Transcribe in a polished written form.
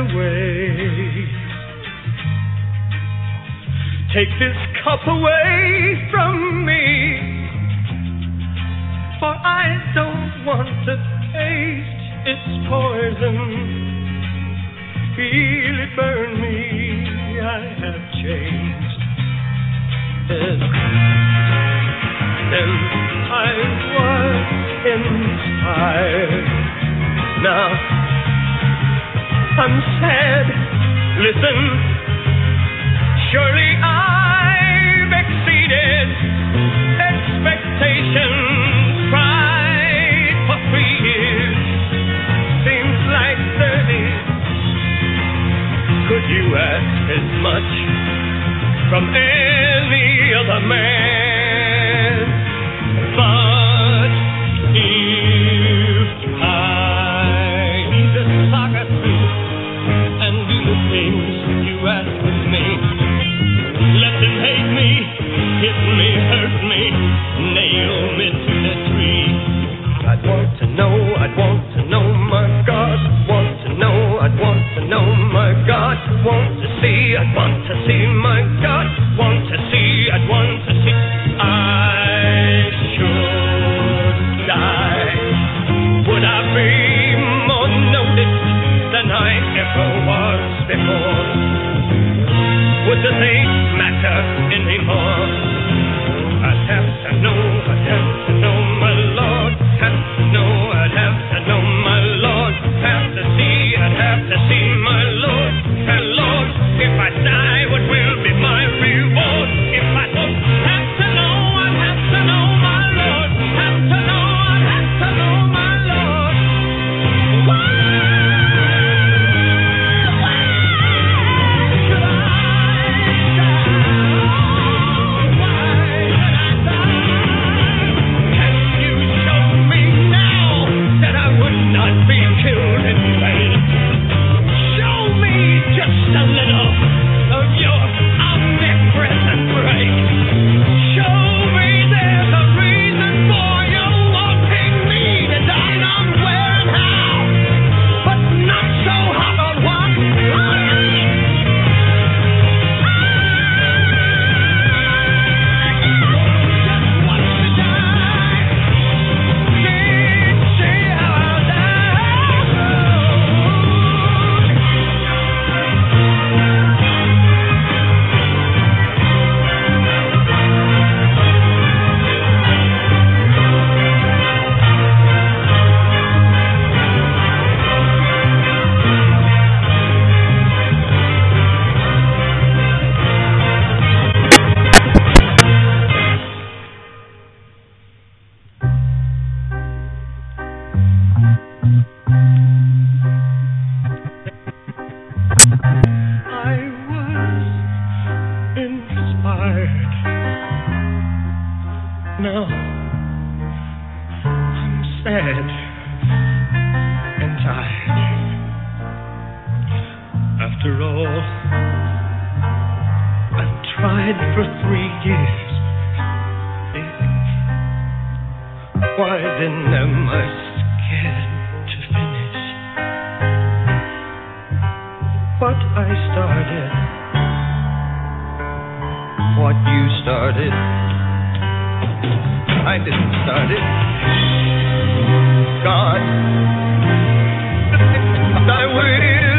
away. Take this cup away from me, for I don't want to taste its poison. Feel it burn me, I have changed. Then I was inspired. Now I'm sad. Listen, surely I've exceeded expectations. Tried for 3 years, seems like 30. Could you ask as much from any other man? But if I need to saga through and do the things you ask of me, let them hate me, hit me, hurt me, nail me to the tree. I'd want to know, my God, want to know, I'd want to know, my God, want to see, I'd want to see, my God, want to see, I'd want to see. I should die. Would I be more noticed than I ever was before? Would the thing matter anymore? I'd have to know, my Lord. Have to know, I'd have to know, my Lord. Have to see, I'd have to see, my Lord. And Lord, if I die, what will be my reward? If I don't have to know, I'd have to know, my Lord. Have to know, I'd have to know, my Lord. Why should I die? Why should I die? Can you show me now that I would not be killed in vain? Show me just a little of your omnipresent grace. Show me there's a reason for you wanting me to die. And I'm where and how, but not so hot on what. Just want to die. See how I'll die. I was inspired. Now I'm sad and tired. After all, I've tried for 3 years. Why then am I scared to finish what I started? What you started, I didn't start it. God, I will.